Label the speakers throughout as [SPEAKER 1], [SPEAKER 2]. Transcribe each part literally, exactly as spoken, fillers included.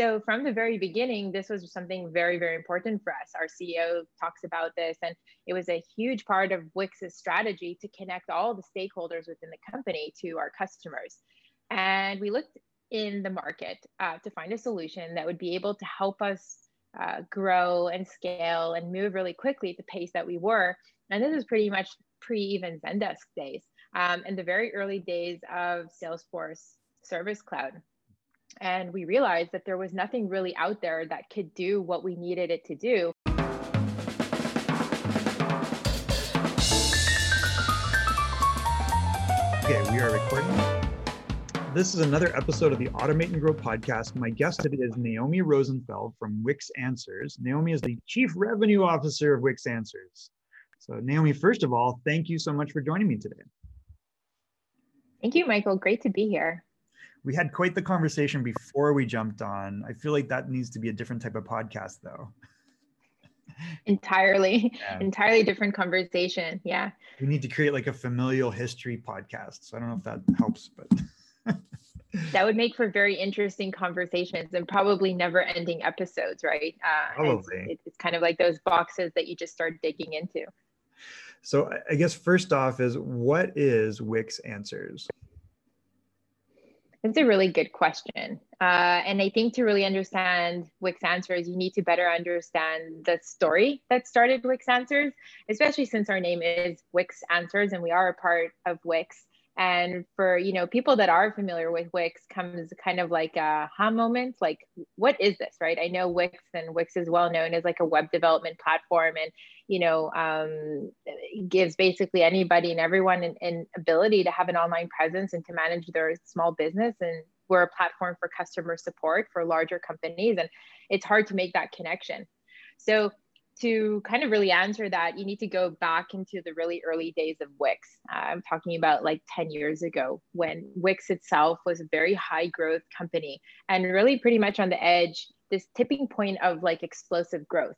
[SPEAKER 1] So from the very beginning, this was something very, very important for us. Our C E O talks about this, and it was a huge part of Wix's strategy to connect all the stakeholders within the company to our customers. And we looked in the market uh, to find a solution that would be able to help us uh, grow and scale and move really quickly at the pace that we were. And this is pretty much pre even Zendesk days, um, in the very early days of Salesforce Service Cloud. And we realized that there was nothing really out there that could do what we needed it to do.
[SPEAKER 2] Okay, we are recording. This is another episode of the Automate and Grow podcast. My guest today is Naomi Rosenfeld from Wix Answers. Naomi is the Chief Revenue Officer of Wix Answers. So Naomi, first of all, thank you so much for joining me today.
[SPEAKER 1] Thank you, Michael. Great to be here.
[SPEAKER 2] We had quite the conversation before we jumped on. I feel like that needs to be a different type of podcast though.
[SPEAKER 1] Entirely,
[SPEAKER 2] Yeah.
[SPEAKER 1] entirely different conversation. Yeah.
[SPEAKER 2] We need to create like a familial history podcast. So I don't know if that helps, but.
[SPEAKER 1] That would make for very interesting conversations and probably never ending episodes, right? Uh,
[SPEAKER 2] Probably.
[SPEAKER 1] It's, it's kind of like those boxes that you just start digging into.
[SPEAKER 2] So I guess first off is, what is Wix Answers?
[SPEAKER 1] It's a really good question. Uh, and I think to really understand Wix Answers, you need to better understand the story that started Wix Answers, especially since our name is Wix Answers and we are a part of Wix. And for, you know, people that are familiar with Wix comes kind of like a aha moment, like, what is this, right? I know Wix, and Wix is well known as like a web development platform, and, you know, um, gives basically anybody and everyone an, an ability to have an online presence and to manage their small business. And we're a platform for customer support for larger companies, and it's hard to make that connection. So to kind of really answer that, you need to go back into the really early days of Wix. Uh, I'm talking about like ten years ago, when Wix itself was a very high growth company and really pretty much on the edge, this tipping point of like explosive growth.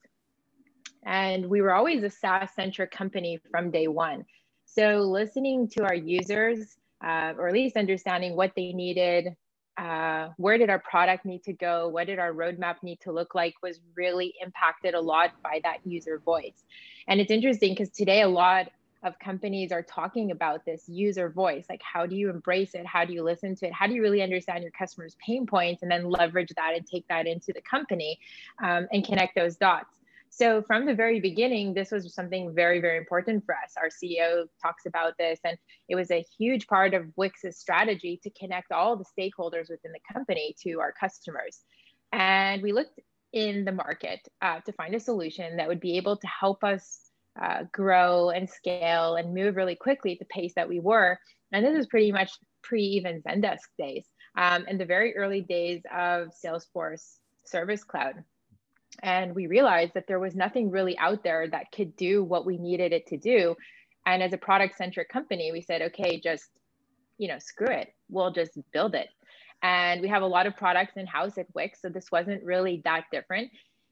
[SPEAKER 1] And we were always a SaaS centric company from day one. So listening to our users, uh, or at least understanding what they needed, uh, where did our product need to go, what did our roadmap need to look like, was really impacted a lot by that user voice. And it's interesting because today a lot of companies are talking about this user voice, like how do you embrace it, how do you listen to it, how do you really understand your customers' pain points, and then leverage that and take that into the company, um, and connect those dots. So from the very beginning, this was something very, very important for us. Our C E O talks about this, and it was a huge part of Wix's strategy to connect all the stakeholders within the company to our customers. And we looked in the market uh, to find a solution that would be able to help us uh, grow and scale and move really quickly at the pace that we were. And this is pretty much pre even Zendesk days, um, in the very early days of Salesforce Service Cloud. And we realized that there was nothing really out there that could do what we needed it to do. And as a product centric company, we said, okay, just, you know, screw it. We'll just build it. And we have a lot of products in house at Wix, so this wasn't really that different.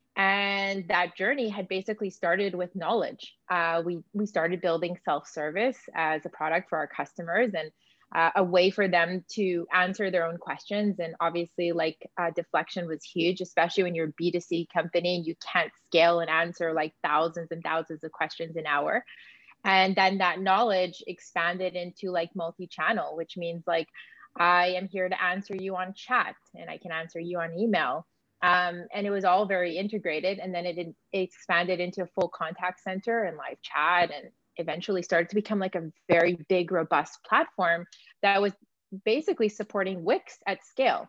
[SPEAKER 1] And that journey had basically started with knowledge. Uh, we, we started building self-service as a product for our customers, and Uh, a way for them to answer their own questions. And obviously, like uh, deflection was huge, especially when you're a B two C company, you can't scale and answer like thousands and thousands of questions an hour. And then that knowledge expanded into like multi-channel, which means like, I am here to answer you on chat and I can answer you on email. Um, and it was all very integrated. And then it, it expanded into a full contact center and live chat, and eventually started to become like a very big, robust platform that was basically supporting Wix at scale.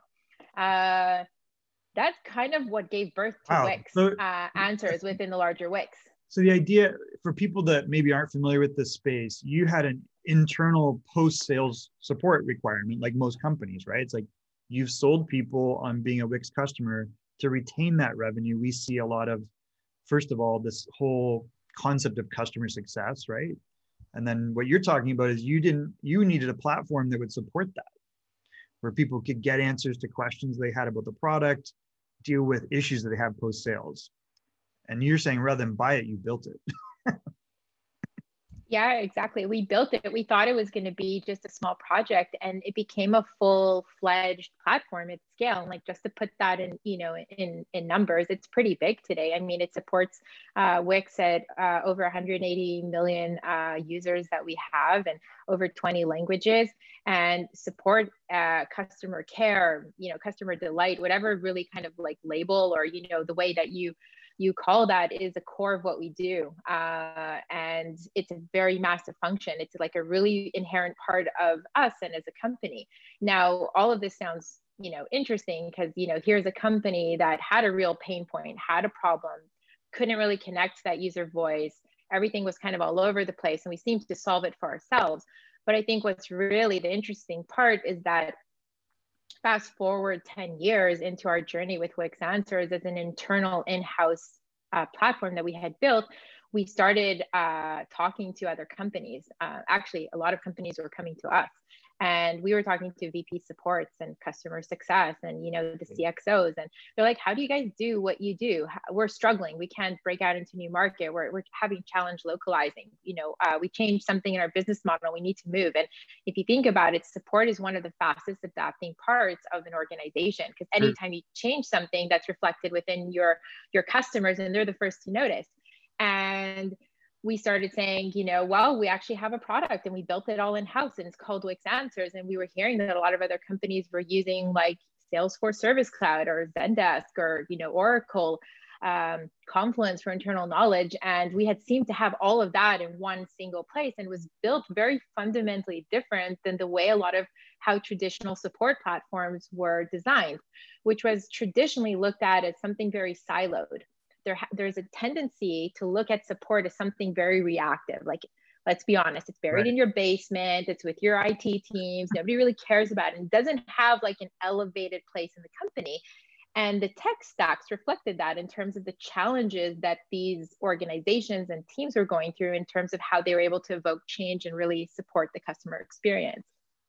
[SPEAKER 1] Uh, that's kind of what gave birth to
[SPEAKER 2] Wow.
[SPEAKER 1] Wix
[SPEAKER 2] So,
[SPEAKER 1] uh, Answers within the larger Wix.
[SPEAKER 2] So the idea, for people that maybe aren't familiar with this space, you had an internal post-sales support requirement, like most companies, right? It's like you've sold people on being a Wix customer. To retain that revenue, we see a lot of, first of all, this whole concept of customer success, right? And then what you're talking about is you didn't, you needed a platform that would support that, where people could get answers to questions they had about the product, deal with issues that they have post-sales. And you're saying rather than buy it, you built it.
[SPEAKER 1] Yeah, exactly. We built it. We thought it was going to be just a small project, and it became a full-fledged platform at scale. And like, just to put that in, you know, in, in numbers, it's pretty big today. I mean, it supports uh, Wix at uh, over one hundred eighty million uh, users that we have, and over twenty languages, and support uh, customer care, you know, customer delight, whatever really kind of like label, or, you know, the way that you you call that, is a core of what we do. Uh, and it's a very massive function. It's like a really inherent part of us and as a company. Now, all of this sounds, you know, interesting because, you know, here's a company that had a real pain point, had a problem, couldn't really connect to that user voice. Everything was kind of all over the place, and we seemed to solve it for ourselves. But I think what's really the interesting part is that fast forward ten years into our journey with Wix Answers as an internal in-house uh, platform that we had built, we started uh, talking to other companies. Uh, actually, a lot of companies were coming to us, and we were talking to V P supports and customer success and, you know, the C X Os. And they're like, how do you guys do what you do? We're struggling. We can't break out into new market. We're, we're having challenge localizing. You know, uh, we changed something in our business model. We need to move. And if you think about it, support is one of the fastest adapting parts of an organization, because anytime you change something, that's reflected within your, your customers, and they're the first to notice. And we started saying, you know, well, we actually have a product and we built it all in-house, and it's called Wix Answers. And we were hearing that a lot of other companies were using like Salesforce Service Cloud or Zendesk or, you know, Oracle, um, Confluence for internal knowledge. And we had seemed to have all of that in one single place, and was built very fundamentally different than the way a lot of how traditional support platforms were designed, which was traditionally looked at as something very siloed. There, there's a tendency to look at support as something very reactive. Like, let's be honest, it's buried right in your basement, it's with your I T teams, nobody really cares about it, and doesn't have like an elevated place in the company. And the tech stacks reflected that in terms of the challenges that these organizations and teams were going through in terms of how they were able to evoke change and really support the customer experience.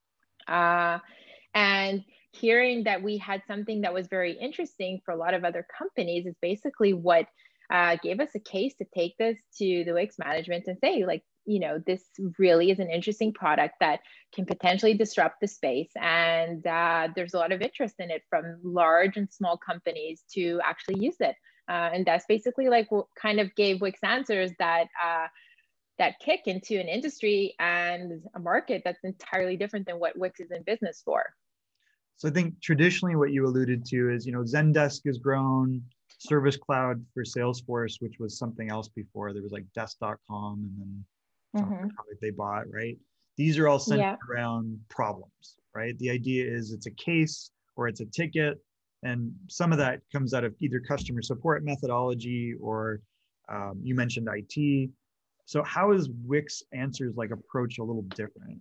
[SPEAKER 1] Uh, and hearing that we had something that was very interesting for a lot of other companies is basically what uh, gave us a case to take this to the Wix management and say, like, you know, this really is an interesting product that can potentially disrupt the space. And uh, there's a lot of interest in it from large and small companies to actually use it. Uh, and that's basically like what kind of gave Wix Answers that uh, that kick into an industry and a market that's entirely different than what Wix is in business for.
[SPEAKER 2] So I think traditionally what you alluded to is, you know, Zendesk has grown, Service Cloud for Salesforce, which was something else before. There was like desk dot com and then something mm-hmm. they bought, right? These are all centered yeah. around problems, right? The idea is it's a case or it's a ticket, and some of that comes out of either customer support methodology or um, you mentioned I T. So how is Wix Answers like approach a little different?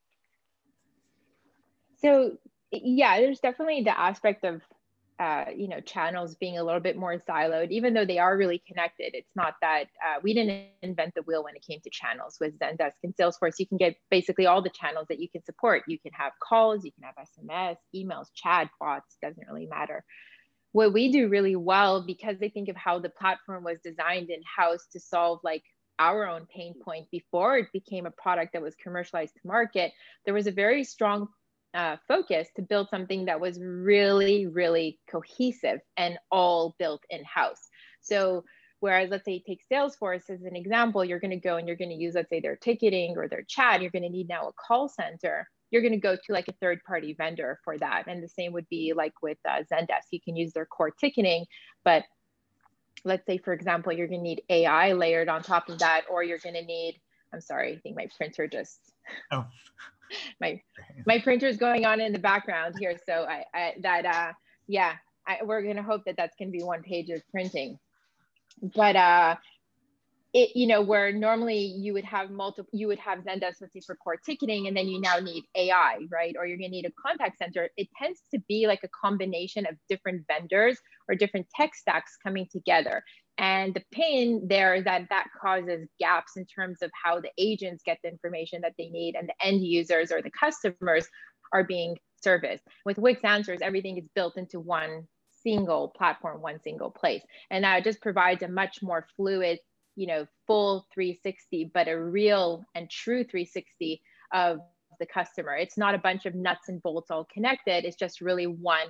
[SPEAKER 1] So yeah, there's definitely the aspect of, uh, you know, channels being a little bit more siloed, even though they are really connected. It's not that uh, we didn't invent the wheel when it came to channels. With Zendesk and Salesforce, you can get basically all the channels that you can support. You can have calls, you can have S M S, emails, chat, bots, doesn't really matter. What we do really well, because I think of how the platform was designed in-house to solve like our own pain point before it became a product that was commercialized to market, there was a very strong Uh, focus to build something that was really, really cohesive and all built in-house. So whereas, let's say, take Salesforce as an example, you're going to go and you're going to use, let's say, their ticketing or their chat, you're going to need now a call center. You're going to go to like a third-party vendor for that. And the same would be like with uh, Zendesk. You can use their core ticketing, but let's say, for example, you're going to need A I layered on top of that, or you're going to need, I'm sorry, I think my printer just... Oh. my my printer is going on in the background here, so I, I that uh yeah I, we're gonna hope that that's gonna be one page of printing. But uh it, you know, where normally you would have multiple, you would have Zendesk, let's say, for core ticketing, and then you now need A I, right? Or you're gonna need a contact center. It tends to be like a combination of different vendors or different tech stacks coming together. And the pain there is that that causes gaps in terms of how the agents get the information that they need and the end users or the customers are being serviced. With Wix Answers, everything is built into one single platform, one single place. And that just provides a much more fluid, you know, full three sixty, but a real and true three sixty of the customer. It's not a bunch of nuts and bolts all connected. It's just really one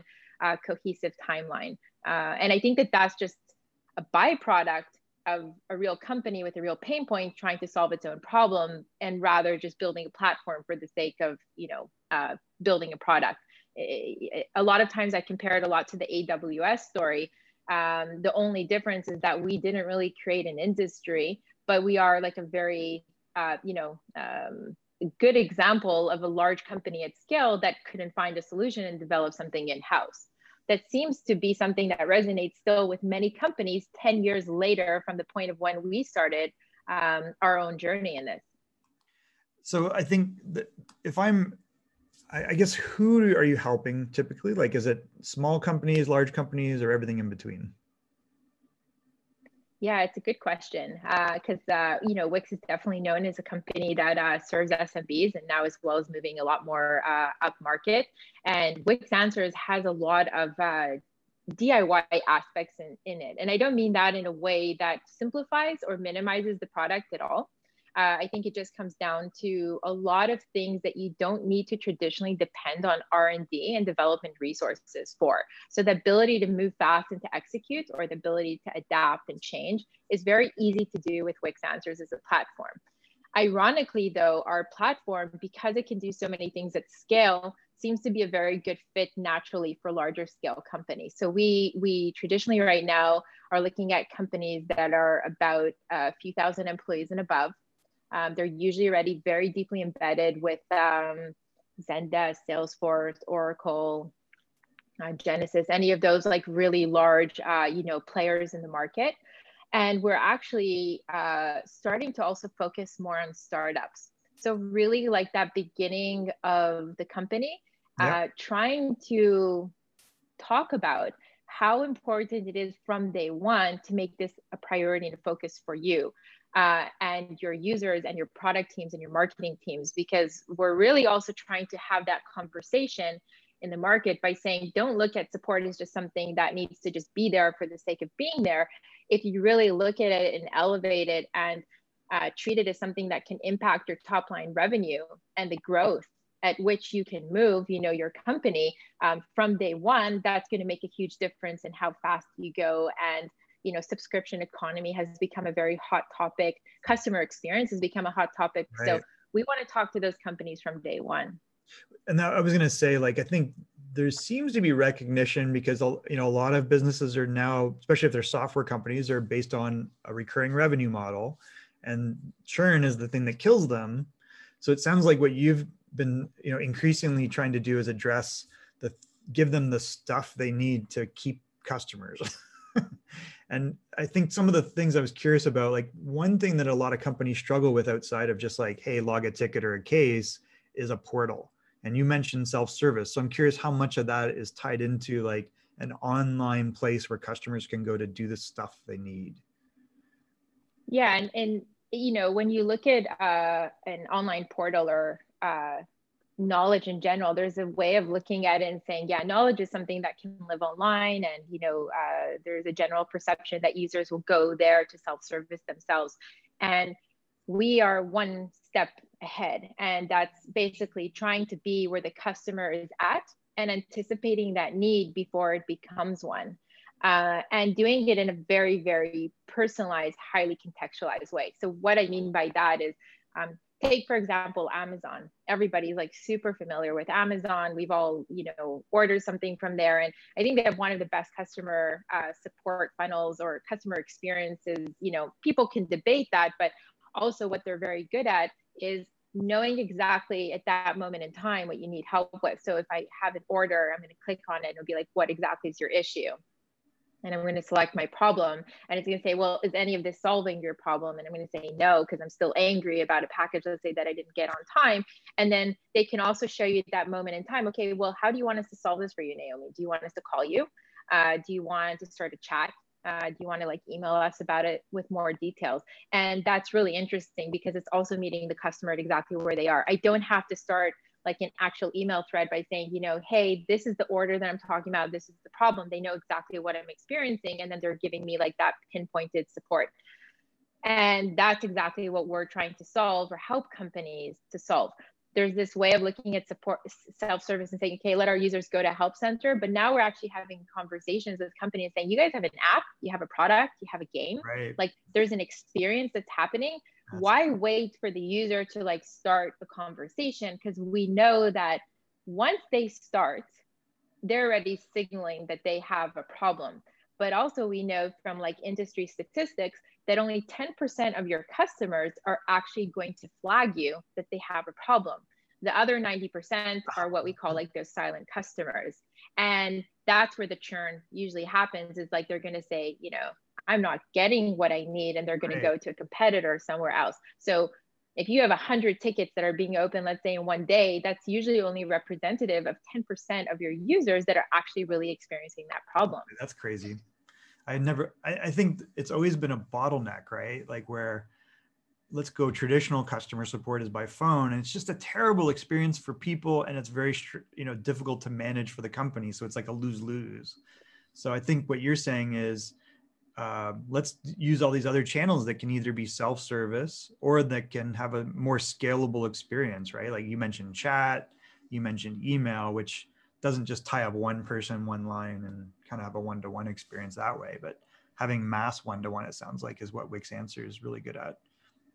[SPEAKER 1] uh, cohesive timeline. Uh, and I think that that's just a byproduct of a real company with a real pain point trying to solve its own problem, and rather just building a platform for the sake of, you know, uh, building a product. A lot of times I compare it a lot to the A W S story. Um, the only difference is that we didn't really create an industry, but we are like a very, uh, you know, um, good example of a large company at scale that couldn't find a solution and develop something in-house. That seems to be something that resonates still with many companies ten years later from the point of when we started um, our own journey in this.
[SPEAKER 2] So I think that if I'm, I guess, who are you helping typically? Like, is it small companies, large companies, or everything in between?
[SPEAKER 1] Yeah, it's a good question, because uh, uh, you know, Wix is definitely known as a company that uh, serves S M Bs, and now as well as moving a lot more uh, up market. And Wix Answers has a lot of uh, D I Y aspects in, in it. And I don't mean that in a way that simplifies or minimizes the product at all. Uh, I think it just comes down to a lot of things that you don't need to traditionally depend on R and D and development resources for. So the ability to move fast and to execute, or the ability to adapt and change, is very easy to do with Wix Answers as a platform. Ironically, though, our platform, because it can do so many things at scale, seems to be a very good fit naturally for larger scale companies. So we, we traditionally right now are looking at companies that are about a few thousand employees and above. Um, they're usually already very deeply embedded with um, Zendesk, Salesforce, Oracle, uh, Genesys, any of those like really large, uh, you know, players in the market. And we're actually uh, starting to also focus more on startups. So really like that beginning of the company, yeah. uh, trying to talk about how important it is from day one to make this a priority and a focus for you. Uh, and your users and your product teams and your marketing teams, because we're really also trying to have that conversation in the market by saying, don't look at support as just something that needs to just be there for the sake of being there. If you really look at it and elevate it and uh, treat it as something that can impact your top line revenue and the growth at which you can move, you know, your company um, from day one, that's going to make a huge difference in how fast you go. And you know, subscription economy has become a very hot topic. Customer experience has become a hot topic. Right. So we want to talk to those companies from day one.
[SPEAKER 2] And I was going to say, like, I think there seems to be recognition because, you know, a lot of businesses are now, especially if they're software companies, are based on a recurring revenue model, and churn is the thing that kills them. So it sounds like what you've been, you know, increasingly trying to do is address the, give them the stuff they need to keep customers. And I think some of the things I was curious about, like one thing that a lot of companies struggle with outside of just like, hey, log a ticket or a case, is a portal. And you mentioned self-service. So I'm curious how much of that is tied into like an online place where customers can go to do the stuff they need.
[SPEAKER 1] Yeah, and, and you know, when you look at uh, an online portal or uh, knowledge in general, there's a way of looking at it and saying, yeah, knowledge is something that can live online. And, you know, uh, there's a general perception that users will go there to self-service themselves. And we are one step ahead. And that's basically trying to be where the customer is at and anticipating that need before it becomes one. Uh, and doing it in a very, very personalized, highly contextualized way. So what I mean by that is, um, take, for example, Amazon. Everybody's like super familiar with Amazon. We've all, you know, ordered something from there. And I think they have one of the best customer uh, support funnels or customer experiences. You know, people can debate that, but also what they're very good at is knowing exactly at that moment in time what you need help with. So if I have an order, I'm going to click on it and it'll be like, what exactly is your issue? And I'm going to select my problem, and it's going to say, well, is any of this solving your problem? And I'm going to say no, because I'm still angry about a package, let's say, that I didn't get on time. And then they can also show you at that moment in time, okay, well, how do you want us to solve this for you, Naomi? Do you want us to call you? Uh, do you want to start a chat? Uh, do you want to like email us about it with more details? And that's really interesting because it's also meeting the customer at exactly where they are. I don't have to start like an actual email thread by saying, you know, hey, this is the order that I'm talking about. This is the problem. They know exactly what I'm experiencing. And then they're giving me like that pinpointed support. And that's exactly what we're trying to solve or help companies to solve. there's this way of looking at support self-service and saying, okay, let our users go to help center. But now we're actually having conversations with companies saying, you guys have an app, you have a product, you have a game,
[SPEAKER 2] right.
[SPEAKER 1] like there's an experience that's happening. That's Why cool. wait for the user to like start the conversation? Because we know that once they start, they're already signaling that they have a problem. But also we know from like industry statistics that only ten percent of your customers are actually going to flag you that they have a problem. The other ninety percent are what we call like those silent customers. And that's where the churn usually happens, is like they're going to say, you know, I'm not getting what I need, and they're going right. to go to a competitor somewhere else. So if you have one hundred tickets that are being opened, let's say in one day, that's usually only representative of ten percent of your users that are actually really experiencing that problem.
[SPEAKER 2] That's crazy. I never, I, I think it's always been a bottleneck, right? Like where, let's go, traditional customer support is by phone, and it's just a terrible experience for people, and it's very, you know, difficult to manage for the company. So it's like a lose-lose. So I think what you're saying is, uh, let's use all these other channels that can either be self-service or that can have a more scalable experience, right? Like you mentioned chat, you mentioned email, which doesn't just tie up one person, one line, and kind of have a one-to-one experience that way, but having mass one-to-one, it sounds like, is what Wix Answer is really good at.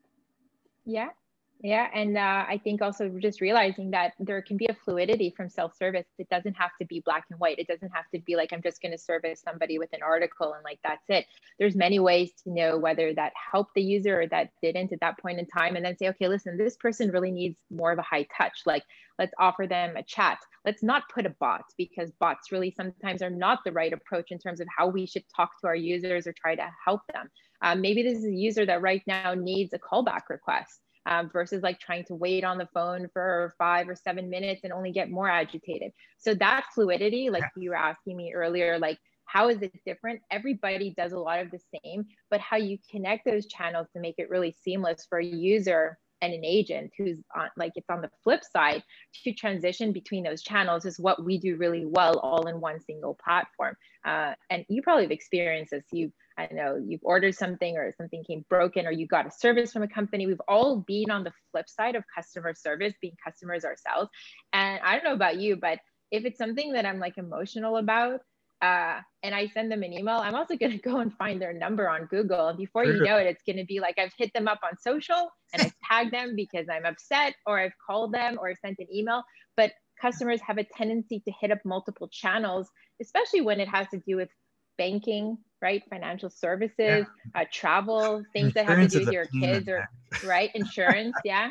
[SPEAKER 1] Yeah. Yeah. And uh, I think also just realizing that there can be a fluidity from self-service. It doesn't have to be black and white. It doesn't have to be like, I'm just going to service somebody with an article and like, that's it. There's many ways to know whether that helped the user or that didn't at that point in time. And then say, okay, listen, this person really needs more of a high touch. Like, let's offer them a chat. Let's not put a bot, because bots really sometimes are not the right approach in terms of how we should talk to our users or try to help them. Um, maybe this is a user that right now needs a callback request. Um, versus like trying to wait on the phone for five or seven minutes and only get more agitated. So that fluidity, like you were asking me earlier, like how is it different? Everybody does a lot of the same, but how you connect those channels to make it really seamless for a user and an agent who's on, like it's on the flip side, to transition between those channels is what we do really well, all in one single platform. Uh, and you probably have experienced this. You, I know you've ordered something or something came broken, or you got a service from a company. We've all been on the flip side of customer service, being customers ourselves. And I don't know about you, but if it's something that I'm like emotional about, uh, and I send them an email, I'm also going to go and find their number on Google. And before you know it, it's going to be like I've hit them up on social and I've tagged them because I'm upset, or I've called them, or I've sent an email. But customers have a tendency to hit up multiple channels, especially when it has to do with banking, right? Financial services, yeah. uh, travel, things that have to do with your kids, or right? Insurance, yeah.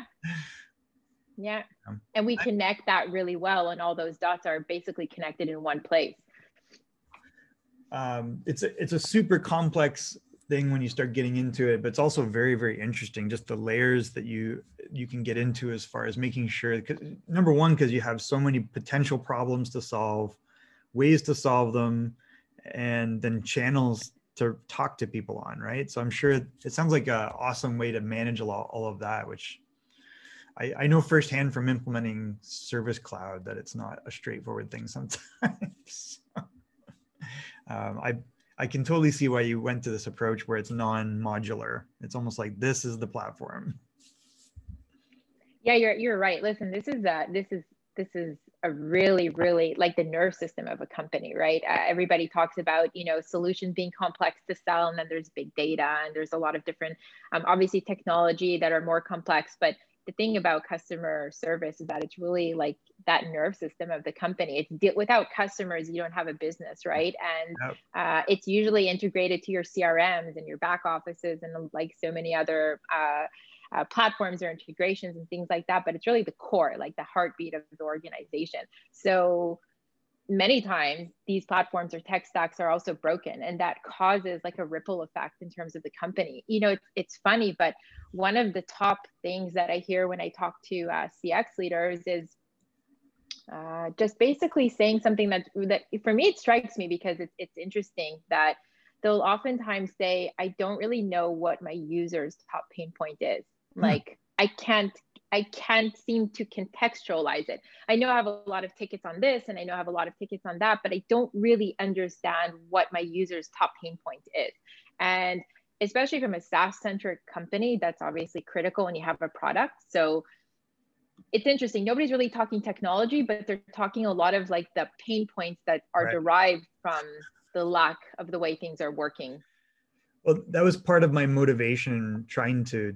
[SPEAKER 1] Yeah. And we connect that really well, and all those dots are basically connected in one place.
[SPEAKER 2] Um, it's a, it's a super complex thing when you start getting into it, but it's also very, very interesting. Just the layers that you you can get into as far as making sure, cause, number one, because you have so many potential problems to solve, ways to solve them, and then channels to talk to people on, right? So I'm sure it sounds like an awesome way to manage all, all of that, which I, I know firsthand from implementing Service Cloud that it's not a straightforward thing sometimes. Um, I I can totally see why you went to this approach where it's non-modular. It's almost like this is the platform.
[SPEAKER 1] Yeah, you're you're right. Listen, this is a this is this is a really really like the nerve system of a company, right? Uh, everybody talks about, you know, solutions being complex to sell, and then there's big data, and there's a lot of different um, obviously technology that are more complex, but the thing about customer service is that it's really like that nerve system of the company. It's without customers, you don't have a business, right? And yep. uh, it's usually integrated to your C R Ms and your back offices and like so many other uh, uh, platforms or integrations and things like that. But it's really the core, like the heartbeat of the organization. So many times these platforms or tech stacks are also broken, and that causes like a ripple effect in terms of the company. You know, it's, it's funny, but one of the top things that I hear when I talk to uh, C X leaders is uh, just basically saying something that, that for me, it strikes me because it's, it's interesting that they'll oftentimes say, I don't really know what my user's top pain point is. Hmm. Like, I can't I can't seem to contextualize it. I know I have a lot of tickets on this, and I know I have a lot of tickets on that, but I don't really understand what my user's top pain point is. And especially from a SaaS-centric company, that's obviously critical when you have a product. So it's interesting. Nobody's really talking technology, but they're talking a lot of like the pain points that are
[SPEAKER 2] Right.
[SPEAKER 1] derived from the lack of the way things are working.
[SPEAKER 2] Well, that was part of my motivation trying to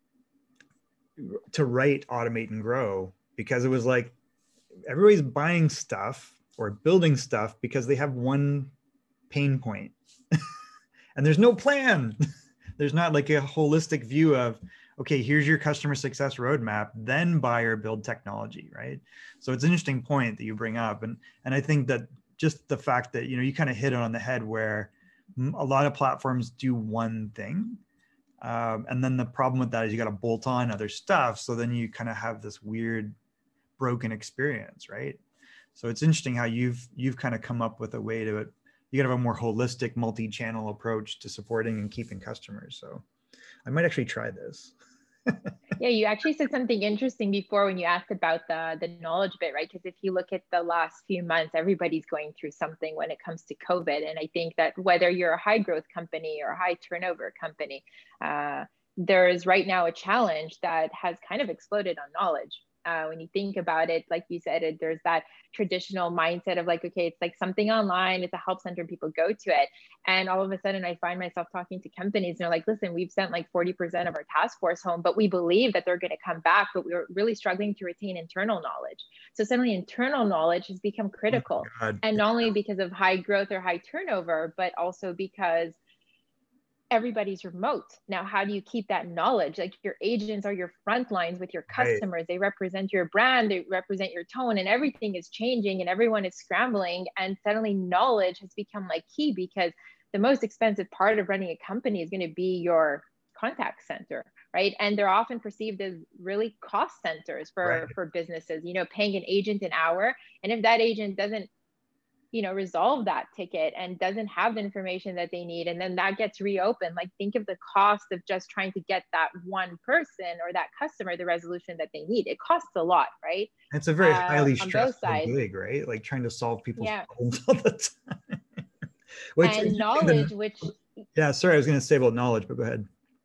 [SPEAKER 2] to write Automate and Grow, because it was like everybody's buying stuff or building stuff because they have one pain point and there's no plan. There's not like a holistic view of, okay, here's your customer success roadmap, then buy or build technology, right? So it's an interesting point that you bring up. And, and I think that just the fact that, you know, you kind of hit it on the head where a lot of platforms do one thing. Um, and then the problem with that is you got to bolt on other stuff. So then you kind of have this weird broken experience, right? So it's interesting how you've you've kind of come up with a way to, you got to have a more holistic multi-channel approach to supporting and keeping customers. So I might actually try this.
[SPEAKER 1] Yeah, you actually said something interesting before when you asked about the, the knowledge bit, right? Because if you look at the last few months, everybody's going through something when it comes to COVID. And I think that whether you're a high growth company or a high turnover company, uh, there is right now a challenge that has kind of exploded on knowledge. Uh, when you think about it, like you said, it, there's that traditional mindset of like, okay, it's like something online, it's a help center, people go to it. And all of a sudden I find myself talking to companies and they're like, listen, we've sent like forty percent of our task force home, but we believe that they're going to come back, but we're really struggling to retain internal knowledge. So suddenly internal knowledge has become critical.
[SPEAKER 2] Oh
[SPEAKER 1] and not only because of high growth or high turnover, but also because everybody's remote. Now, how do you keep that knowledge? Like your agents are your front lines with your customers. Right. They represent your brand, they represent your tone, and everything is changing and everyone is scrambling. And suddenly knowledge has become like key, because the most expensive part of running a company is going to be your contact center, right? And they're often perceived as really cost centers for, right. for businesses, you know, paying an agent an hour. And if that agent doesn't you know, resolve that ticket and doesn't have the information that they need, and then that gets reopened, like think of the cost of just trying to get that one person or that customer the resolution that they need. It costs a lot, right?
[SPEAKER 2] It's a very
[SPEAKER 1] uh,
[SPEAKER 2] highly stressful gig, right? Like trying to solve people's
[SPEAKER 1] yeah.
[SPEAKER 2] problems all the time. Which,
[SPEAKER 1] and knowledge,
[SPEAKER 2] the,
[SPEAKER 1] which
[SPEAKER 2] yeah, sorry, I was going to say about knowledge, but go ahead.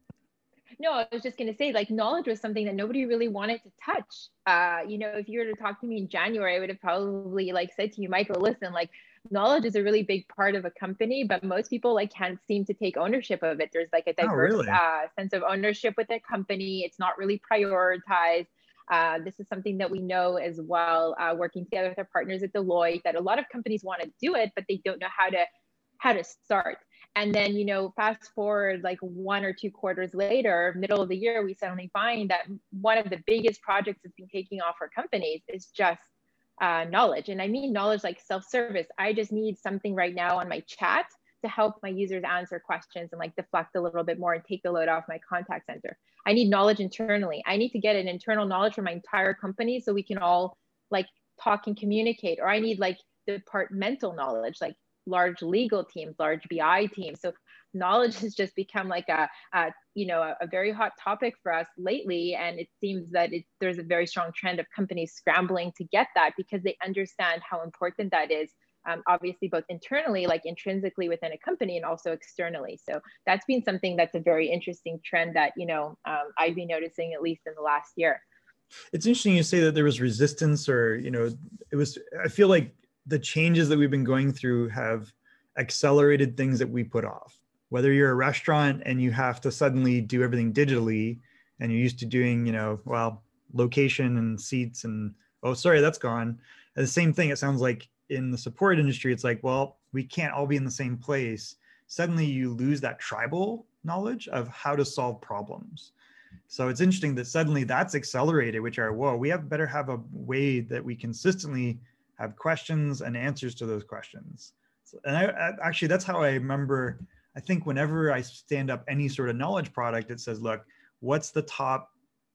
[SPEAKER 1] No, I was just going to say, like, knowledge was something that nobody really wanted to touch. Uh, you know, if you were to talk to me in January, I would have probably like said to you, Michael, listen, like knowledge is a really big part of a company, but most people like can't seem to take ownership of it. There's like a diverse
[SPEAKER 2] oh, really?
[SPEAKER 1] uh, sense of ownership with a company. It's not really prioritized. Uh, this is something that we know as well, uh, working together with our partners at Deloitte, that a lot of companies want to do it, but they don't know how to how to start. And then, you know, fast forward like one or two quarters later, middle of the year, we suddenly find that one of the biggest projects that's been taking off for companies is just uh, knowledge. And I mean knowledge like self-service. I just need something right now on my chat to help my users answer questions and like deflect a little bit more and take the load off my contact center. I need knowledge internally. I need to get an internal knowledge from my entire company so we can all like talk and communicate. Or I need like departmental knowledge, like large legal teams, large B I teams. So knowledge has just become like a, a you know, a, a very hot topic for us lately. And it seems that it, there's a very strong trend of companies scrambling to get that because they understand how important that is, um, obviously both internally, like intrinsically within a company, and also externally. So that's been something that's a very interesting trend that, you know, um, I've been noticing at least in the last year.
[SPEAKER 2] It's interesting you say that there was resistance, or, you know, it was, I feel like the changes that we've been going through have accelerated things that we put off. Whether you're a restaurant and you have to suddenly do everything digitally, and you're used to doing, you know, well, location and seats and, oh, sorry, that's gone. And the same thing, it sounds like in the support industry, it's like, well, we can't all be in the same place. Suddenly you lose that tribal knowledge of how to solve problems. So it's interesting that suddenly that's accelerated, which are, whoa, we have better have a way that we consistently have questions and answers to those questions. So, and I, I actually, that's how I remember, I think whenever I stand up any sort of knowledge product, it says, look, what's the top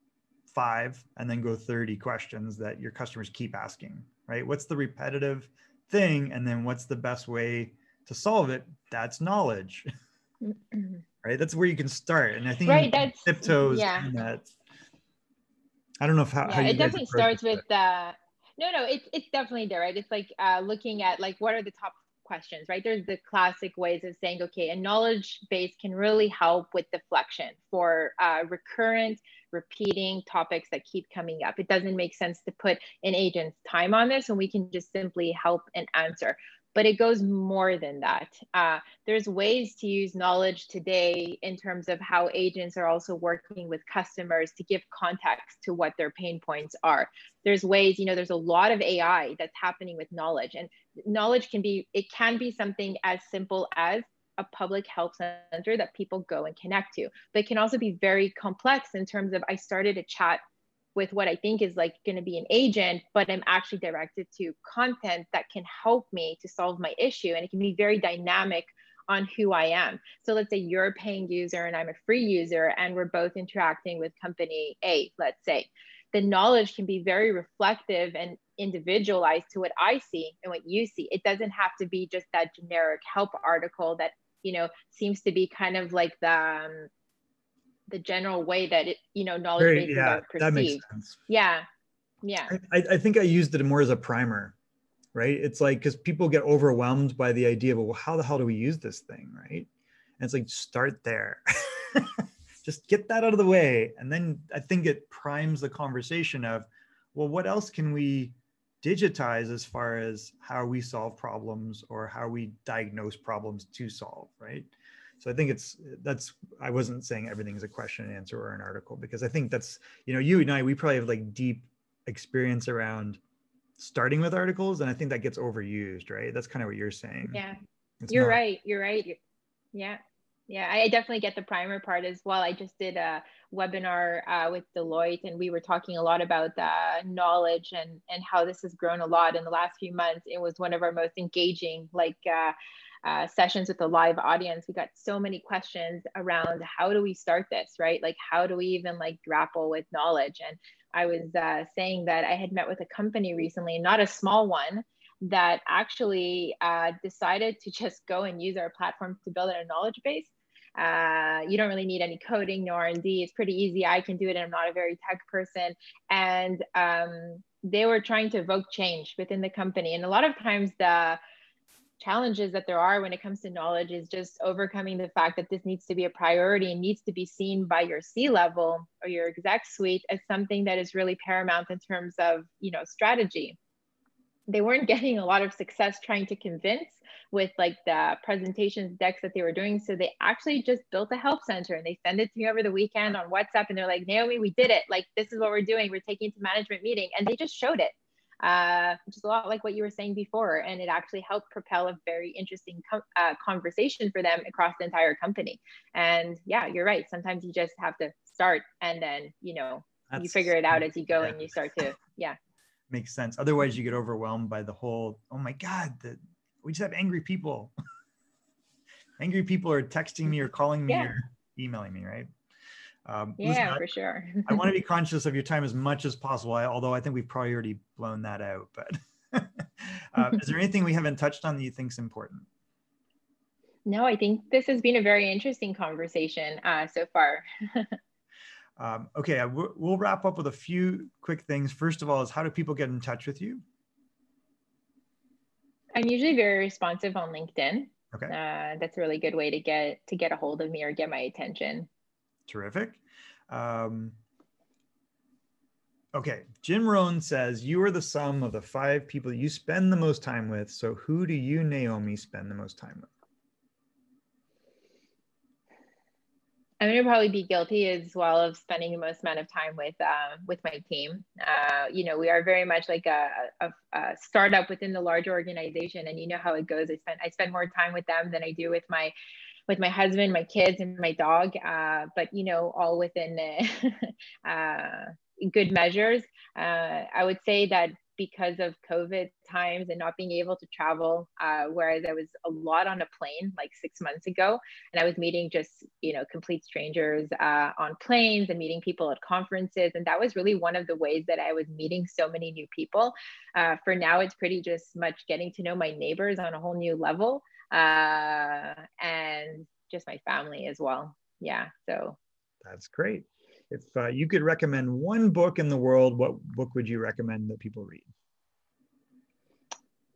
[SPEAKER 2] five, and then go thirty questions that your customers keep asking, right? What's the repetitive thing? And then what's the best way to solve it? That's knowledge, right? That's where you can start. And I think
[SPEAKER 1] right,
[SPEAKER 2] you
[SPEAKER 1] that's
[SPEAKER 2] tiptoes
[SPEAKER 1] yeah.
[SPEAKER 2] in that. I don't know if how,
[SPEAKER 1] yeah,
[SPEAKER 2] how you
[SPEAKER 1] it
[SPEAKER 2] guys
[SPEAKER 1] definitely starts
[SPEAKER 2] it.
[SPEAKER 1] with uh no no it's it's definitely there, right? It's like uh looking at like what are the top questions, right? There's the classic ways of saying, okay, a knowledge base can really help with deflection for uh, recurrent, repeating topics that keep coming up. It doesn't make sense to put an agent's time on this, and we can just simply help and answer. But it goes more than that. Uh, there's ways to use knowledge today in terms of how agents are also working with customers to give context to what their pain points are. There's ways, you know, there's a lot of A I that's happening with knowledge, and knowledge can be, it can be something as simple as a public help center that people go and connect to, but it can also be very complex in terms of, I started a chat with what I think is like going to be an agent, but I'm actually directed to content that can help me to solve my issue. And it can be very dynamic on who I am. So let's say you're a paying user and I'm a free user, and we're both interacting with company A, let's say. The knowledge can be very reflective and individualized to what I see and what you see. It doesn't have to be just that generic help article that, you know, seems to be kind of like the, um, the general way that it, you know, knowledge
[SPEAKER 2] Very,
[SPEAKER 1] bases
[SPEAKER 2] yeah,
[SPEAKER 1] are perceived.
[SPEAKER 2] that makes sense.
[SPEAKER 1] Yeah, yeah.
[SPEAKER 2] I, I think I used it more as a primer, right? It's like, because people get overwhelmed by the idea of, well, how the hell do we use this thing, right? And it's like, start there. Just get that out of the way. And then I think it primes the conversation of, well, what else can we digitize as far as how we solve problems or how we diagnose problems to solve, right? So I think it's, that's, I wasn't saying everything's a question and answer or an article, because I think that's, you know, you and I, we probably have like deep experience around starting with articles. And I think that gets overused, right? That's kind of what you're saying.
[SPEAKER 1] Yeah,
[SPEAKER 2] it's
[SPEAKER 1] you're
[SPEAKER 2] not...
[SPEAKER 1] right. You're right. Yeah. Yeah, I definitely get the primer part as well. I just did a webinar uh, with Deloitte, and we were talking a lot about uh, knowledge and, and how this has grown a lot in the last few months. It was one of our most engaging like uh, uh, sessions with the live audience. We got so many questions around how do we start this, right? Like, how do we even like grapple with knowledge? And I was uh, saying that I had met with a company recently, not a small one, that actually uh, decided to just go and use our platform to build a knowledge base. Uh, you don't really need any coding, no R and D. It's pretty easy. I can do it, and I'm not a very tech person. And um, they were trying to evoke change within the company. And a lot of times the challenges that there are when it comes to knowledge is just overcoming the fact that this needs to be a priority and needs to be seen by your C-level or your exec suite as something that is really paramount in terms of, you know, strategy. They weren't getting a lot of success trying to convince with like the presentations decks that they were doing. So they actually just built a help center, and they send it to me over the weekend on WhatsApp. And they're like, Naomi, we did it. Like, this is what we're doing. We're taking it to management meeting. And they just showed it, uh, which is a lot like what you were saying before. And it actually helped propel a very interesting co uh, conversation for them across the entire company. And yeah, you're right. Sometimes you just have to start, and then, you know, That's, you figure it out as you go, yeah. And you start to, yeah.
[SPEAKER 2] Makes sense. Otherwise you get overwhelmed by the whole, oh my God, the, we just have angry people. Angry people are texting me or calling me, yeah. or emailing me, right? Um,
[SPEAKER 1] yeah,
[SPEAKER 2] listen, I,
[SPEAKER 1] for sure.
[SPEAKER 2] I want to be conscious of your time as much as possible, I, although I think we've probably already blown that out. But um, is there anything we haven't touched on that you think is important?
[SPEAKER 1] No, I think this has been a very interesting conversation uh, so far.
[SPEAKER 2] Um, okay, we'll wrap up with a few quick things. First of all, is how do people get in touch with you?
[SPEAKER 1] I'm usually very responsive on LinkedIn.
[SPEAKER 2] Okay,
[SPEAKER 1] uh, that's a really good way to get to get a hold of me or get my attention.
[SPEAKER 2] Terrific. Um, okay, Jim Rohn says you are the sum of the five people you spend the most time with. So who do you, Naomi, spend the most time with?
[SPEAKER 1] I'm going to probably be guilty as well of spending the most amount of time with uh, with my team. Uh, you know, we are very much like a, a, a startup within the large organization, and you know how it goes. I spend I spend more time with them than I do with my with my husband, my kids, and my dog. Uh, but you know, all within uh, good measures. Uh, I would say that because of COVID times and not being able to travel, uh, whereas I was a lot on a plane like six months ago, and I was meeting just, you know, complete strangers uh, on planes and meeting people at conferences. And that was really one of the ways that I was meeting so many new people. Uh, for now, it's pretty just much getting to know my neighbors on a whole new level, uh, and just my family as well. Yeah, so.
[SPEAKER 2] That's great. If uh, you could recommend one book in the world, what book would you recommend that people read?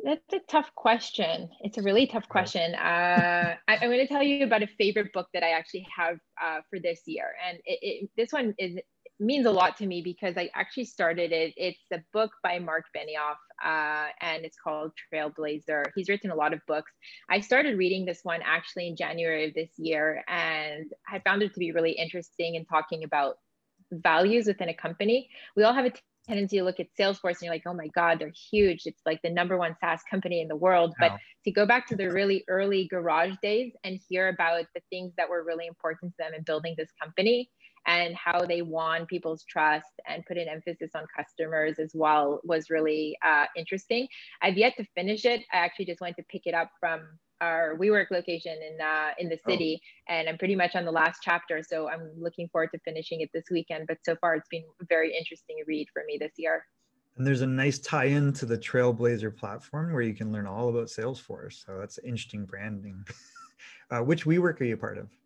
[SPEAKER 1] That's a tough question. It's a really tough question. Uh, I, I'm going to tell you about a favorite book that I actually have uh, for this year, and it, it, this one is means a lot to me because I actually started it. It's a book by Mark Benioff, uh, and it's called Trailblazer. He's written a lot of books. I started reading this one actually in January of this year, and I found it to be really interesting in talking about values within a company. We all have a tendency to look at Salesforce and you're like, oh my God, they're huge. It's like the number one SaaS company in the world. But
[SPEAKER 2] Wow.
[SPEAKER 1] to go back to the really early garage days and hear about the things that were really important to them in building this company and how they won people's trust and put an emphasis on customers as well was really uh, interesting. I've yet to finish it. I actually just went to pick it up from our WeWork location in uh, in the city, oh. and I'm pretty much on the last chapter, so I'm looking forward to finishing it this weekend. But so far, it's been a very interesting read for me this year.
[SPEAKER 2] And there's a nice tie-in to the Trailblazer platform where you can learn all about Salesforce. So that's interesting branding. uh, which WeWork are you part of?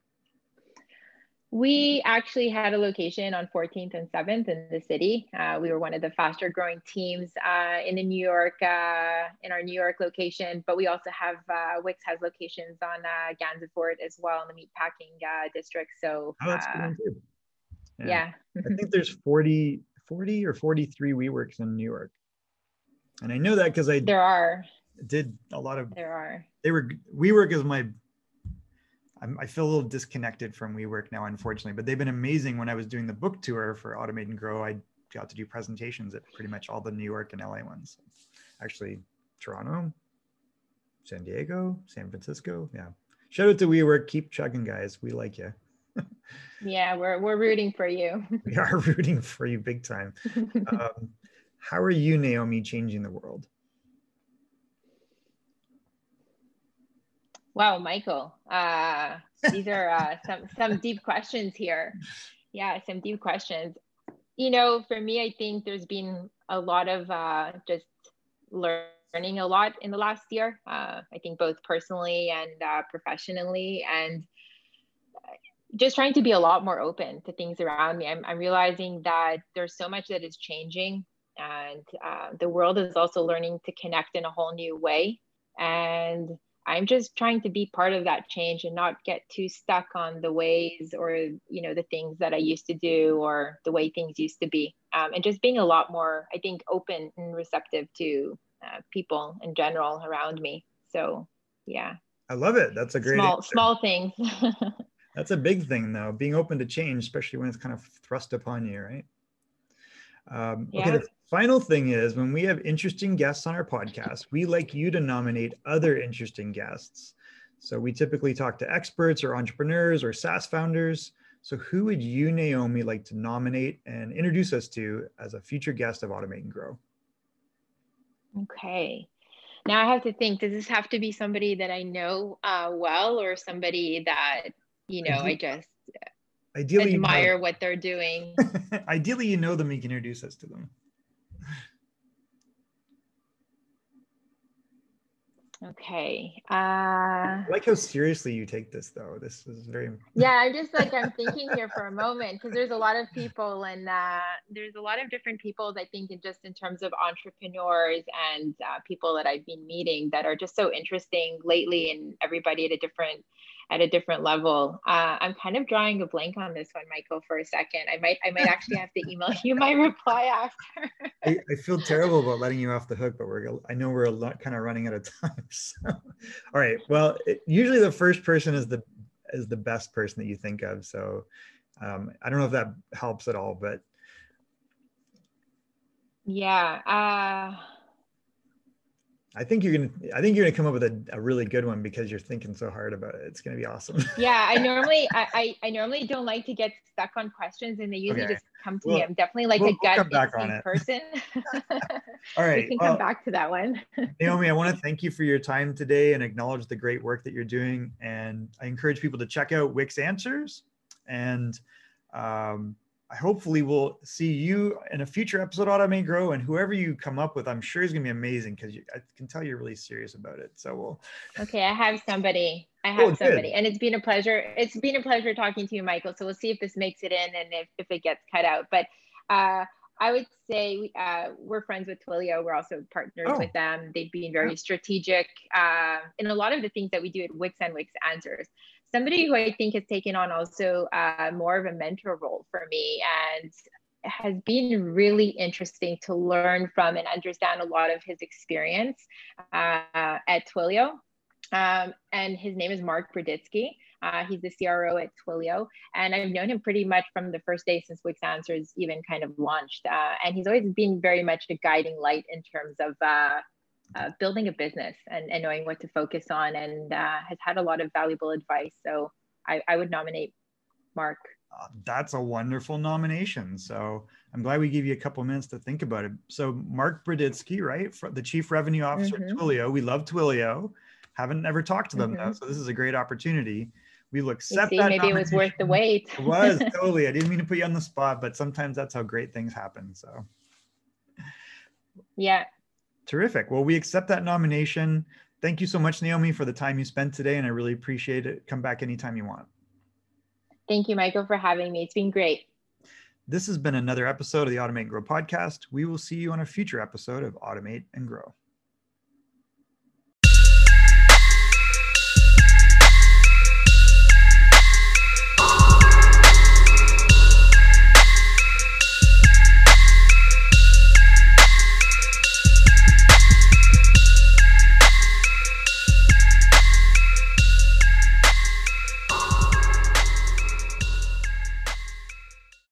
[SPEAKER 1] We actually had a location on fourteenth and seventh in the city. Uh, we were one of the faster growing teams uh, in the New York, uh, in our New York location, but we also have, uh, Wix has locations on uh, Gansevoort as well in the meatpacking uh, district. So
[SPEAKER 2] oh, that's
[SPEAKER 1] uh,
[SPEAKER 2] good one too.
[SPEAKER 1] Yeah. yeah.
[SPEAKER 2] I think there's forty, forty or forty-three WeWorks in New York. And I know that because I
[SPEAKER 1] there are.
[SPEAKER 2] did a lot of,
[SPEAKER 1] there are.
[SPEAKER 2] They were, WeWork is my, I'm, I feel a little disconnected from WeWork now, unfortunately, but they've been amazing. When I was doing the book tour for Automate and Grow, I got to do presentations at pretty much all the New York and L A ones. Actually, Toronto, San Diego, San Francisco. Yeah. Shout out to WeWork. Keep chugging, guys. We like you.
[SPEAKER 1] Yeah, we're, we're rooting for you.
[SPEAKER 2] We are rooting for you big time. Um, how are you, Naomi, changing the world?
[SPEAKER 1] Wow, Michael, uh, these are uh, some, some deep questions here. Yeah, some deep questions. You know, for me, I think there's been a lot of uh, just learning a lot in the last year. Uh, I think both personally and uh, professionally, and just trying to be a lot more open to things around me. I'm, I'm realizing that there's so much that is changing, and uh, the world is also learning to connect in a whole new way. And I'm just trying to be part of that change and not get too stuck on the ways or, you know, the things that I used to do or the way things used to be. Um, and just being a lot more, I think, open and receptive to uh, people in general around me. So, yeah.
[SPEAKER 2] I love it. That's a great
[SPEAKER 1] small,
[SPEAKER 2] answer.
[SPEAKER 1] small things.
[SPEAKER 2] That's a big thing, though, being open to change, especially when it's kind of thrust upon you, right? Um, yeah. Okay, the final thing is, when we have interesting guests on our podcast, we like you to nominate other interesting guests. So we typically talk to experts or entrepreneurs or SaaS founders. So who would you, Naomi, like to nominate and introduce us to as a future guest of Automate and Grow?
[SPEAKER 1] Okay. Now I have to think, does this have to be somebody that I know uh, well, or somebody that, you know, I just Ideally, admire you know, what they're doing?
[SPEAKER 2] Ideally, you know them, you can introduce us to them.
[SPEAKER 1] Okay. Uh,
[SPEAKER 2] I like how seriously you take this, though. This is very...
[SPEAKER 1] Yeah, I'm just like, I'm thinking here for a moment, because there's a lot of people, and uh, there's a lot of different people, I think, in just in terms of entrepreneurs and uh, people that I've been meeting that are just so interesting lately, and everybody at a different at a different level. Uh, I'm kind of drawing a blank on this one, Michael, for a second. I might I might actually have to email you my reply after.
[SPEAKER 2] I, I feel terrible about letting you off the hook, but we're I know we're a lot kind of running out of time. So. All right. Well, it, usually the first person is the is the best person that you think of. So um, I don't know if that helps at all, but
[SPEAKER 1] yeah. Uh...
[SPEAKER 2] I think you're gonna. I think you're gonna come up with a, a really good one because you're thinking so hard about it. It's gonna be awesome.
[SPEAKER 1] Yeah, I normally, I, I, I normally don't like to get stuck on questions, and they usually okay. just come to well, me. I'm definitely like
[SPEAKER 2] we'll,
[SPEAKER 1] a
[SPEAKER 2] we'll
[SPEAKER 1] gut instinct person.
[SPEAKER 2] All right,
[SPEAKER 1] we can
[SPEAKER 2] well,
[SPEAKER 1] come back to that one.
[SPEAKER 2] Naomi, I want to thank you for your time today and acknowledge the great work that you're doing. And I encourage people to check out Wix Answers, and um, I hopefully will see you in a future episode of Automate Grow, and whoever you come up with, I'm sure is going to be amazing because I can tell you're really serious about it. So we'll.
[SPEAKER 1] Okay, I have somebody. I have oh, somebody, good. And it's been a pleasure. It's been a pleasure talking to you, Michael. So we'll see if this makes it in and if, if it gets cut out. But uh, I would say we, uh, we're friends with Twilio. We're also partners
[SPEAKER 2] Oh,
[SPEAKER 1] with them. They've been
[SPEAKER 2] yeah.
[SPEAKER 1] very strategic uh, in a lot of the things that we do at Wix and Wix Answers. Somebody who I think has taken on also uh, more of a mentor role for me and has been really interesting to learn from and understand a lot of his experience uh, at Twilio. Um, and his name is Mark Broditsky. Uh, he's the C R O at Twilio, and I've known him pretty much from the first day since Wix Answers even kind of launched. Uh, and he's always been very much the guiding light in terms of uh, uh, building a business and, and knowing what to focus on, and uh, has had a lot of valuable advice. So I, I would nominate Mark.
[SPEAKER 2] Uh, that's a wonderful nomination. So I'm glad we gave you a couple minutes to think about it. So Mark Broditsky, right, the Chief Revenue Officer
[SPEAKER 1] Mm-hmm.
[SPEAKER 2] at Twilio. We love Twilio. Haven't ever talked to them
[SPEAKER 1] Mm-hmm.
[SPEAKER 2] though, so this is a great opportunity. We will accept
[SPEAKER 1] you see,
[SPEAKER 2] that
[SPEAKER 1] maybe it was worth the wait.
[SPEAKER 2] It was, totally. I didn't mean to put you on the spot, but sometimes that's how great things happen. So
[SPEAKER 1] yeah.
[SPEAKER 2] Terrific. Well, we accept that nomination. Thank you so much, Naomi, for the time you spent today, and I really appreciate it. Come back anytime you want.
[SPEAKER 1] Thank you, Michael, for having me. It's been great.
[SPEAKER 2] This has been another episode of the Automate and Grow podcast. We will see you on a future episode of Automate and Grow.